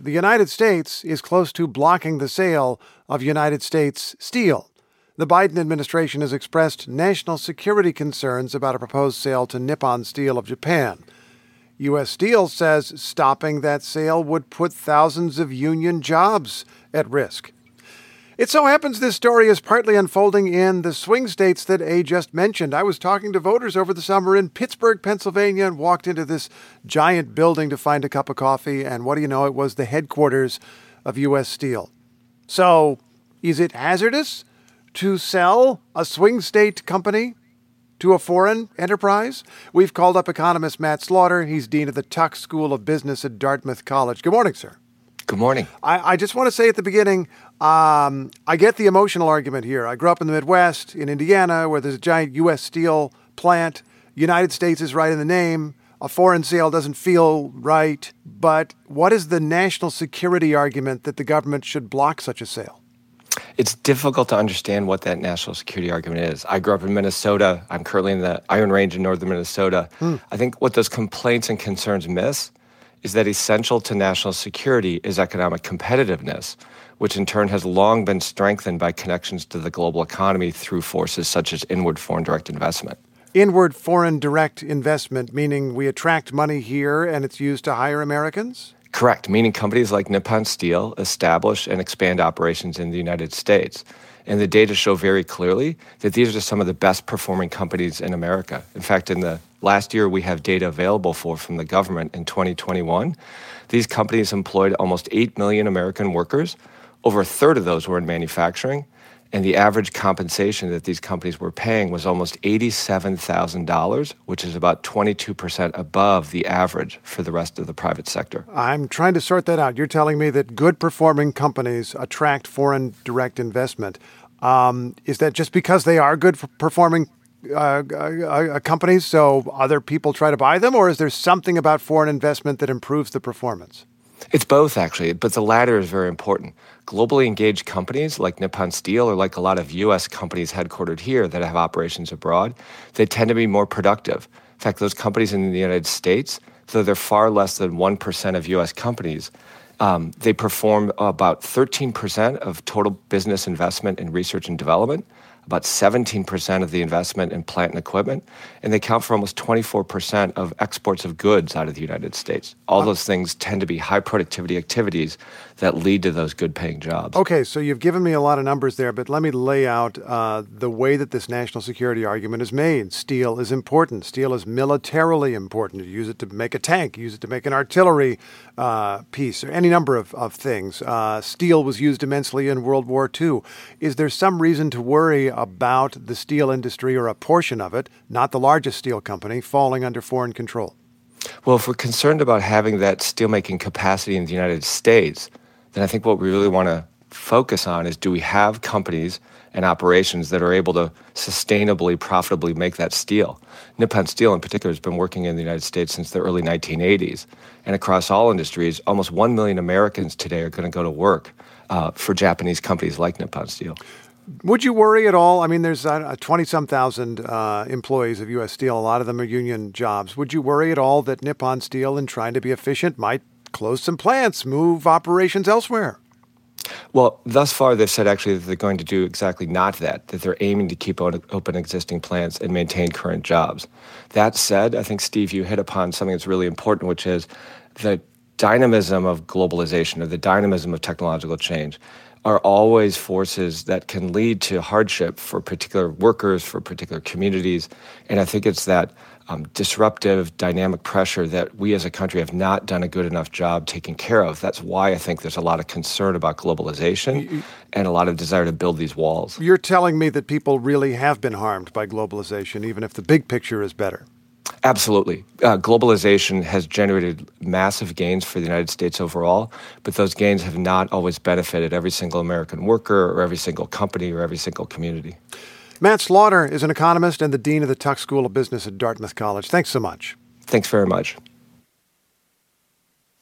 the United States is close to blocking the sale of United States Steel. The Biden administration has expressed national security concerns about a proposed sale to Nippon Steel of Japan. U.S. Steel says stopping that sale would put thousands of union jobs at risk. It so happens this story is partly unfolding in the swing states that A just mentioned. I was talking to voters over the summer in Pittsburgh, Pennsylvania, and walked into this giant building to find a cup of coffee, and what do you know, it was the headquarters of U.S. Steel. So, is it hazardous to sell a swing state company to a foreign enterprise? We've called up economist Matt Slaughter. He's dean of the Tuck School of Business at Dartmouth College. Good morning, sir. Good morning. I just want to say at the beginning, I get the emotional argument here. I grew up in the Midwest, in Indiana, where there's a giant U.S. Steel plant. United States is right in the name. A foreign sale doesn't feel right. But what is the national security argument that the government should block such a sale? It's difficult to understand what that national security argument is. I grew up in Minnesota. I'm currently in the Iron Range in northern Minnesota. I think what those complaints and concerns miss is that essential to national security is economic competitiveness, which in turn has long been strengthened by connections to the global economy through forces such as inward foreign direct investment. Inward foreign direct investment, meaning we attract money here and it's used to hire Americans? Correct, meaning companies like Nippon Steel establish and expand operations in the United States. And the data show very clearly that these are some of the best performing companies in America. In fact, in the last year we have data available from the government in 2021. These companies employed almost 8 million American workers. Over a third of those were in manufacturing. And the average compensation that these companies were paying was almost $87,000, which is about 22% above the average for the rest of the private sector. I'm trying to sort that out. You're telling me that good performing companies attract foreign direct investment. Is that just because they are good performing companies, so other people try to buy them, or is there something about foreign investment that improves the performance? It's both, actually, but the latter is very important. Globally engaged companies like Nippon Steel or like a lot of U.S. companies headquartered here that have operations abroad, they tend to be more productive. In fact, those companies in the United States, though they're far less than 1% of U.S. companies, they perform about 13% of total business investment in research and development, about 17% of the investment in plant and equipment, and they count for almost 24% of exports of goods out of the United States. All those things tend to be high productivity activities that lead to those good paying jobs. Okay, so you've given me a lot of numbers there, but let me lay out the way that this national security argument is made. Steel is important. Steel is militarily important. You use it to make a tank, you use it to make an artillery piece, or any number of things. Steel was used immensely in World War II. Is there some reason to worry about the steel industry, or a portion of it, not the largest steel company, falling under foreign control? Well, if we're concerned about having that steelmaking capacity in the United States, then I think what we really want to focus on is, do we have companies and operations that are able to sustainably, profitably make that steel? Nippon Steel in particular has been working in the United States since the early 1980s. And across all industries, almost 1 million Americans today are going to go to work for Japanese companies like Nippon Steel. Would you worry at all? I mean, there's 20-some thousand employees of U.S. Steel. A lot of them are union jobs. Would you worry at all that Nippon Steel, in trying to be efficient, might close some plants, move operations elsewhere? Well, thus far, they've said actually that they're going to do exactly not that they're aiming to keep open existing plants and maintain current jobs. That said, I think, Steve, you hit upon something that's really important, which is the dynamism of globalization, or the dynamism of technological change, are always forces that can lead to hardship for particular workers, for particular communities. And I think it's that disruptive, dynamic pressure that we as a country have not done a good enough job taking care of. That's why I think there's a lot of concern about globalization and a lot of desire to build these walls. You're telling me that people really have been harmed by globalization, even if the big picture is better? Absolutely. Globalization has generated massive gains for the United States overall, but those gains have not always benefited every single American worker or every single company or every single community. Matt Slaughter is an economist and the dean of the Tuck School of Business at Dartmouth College. Thanks so much. Thanks very much.